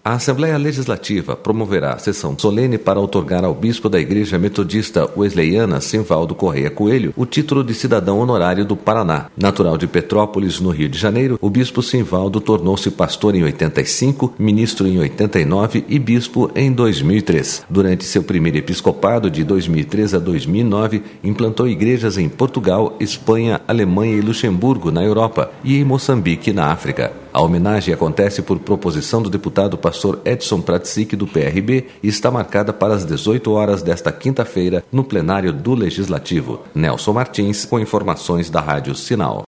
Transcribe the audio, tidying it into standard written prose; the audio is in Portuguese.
A Assembleia Legislativa promoverá a sessão solene para outorgar ao bispo da Igreja Metodista Wesleyana, Simvaldo Correia Coelho, o título de cidadão honorário do Paraná. Natural de Petrópolis, no Rio de Janeiro, o bispo Simvaldo tornou-se pastor em 85, ministro em 89 e bispo em 2003. Durante seu primeiro episcopado, de 2003 a 2009, implantou igrejas em Portugal, Espanha, Alemanha e Luxemburgo, na Europa, e em Moçambique, na África. A homenagem acontece por proposição do deputado pastor Edson Pratsic, do PRB, e está marcada para as 18 horas desta quinta-feira, no plenário do Legislativo. Nelson Martins, com informações da Rádio Sinal.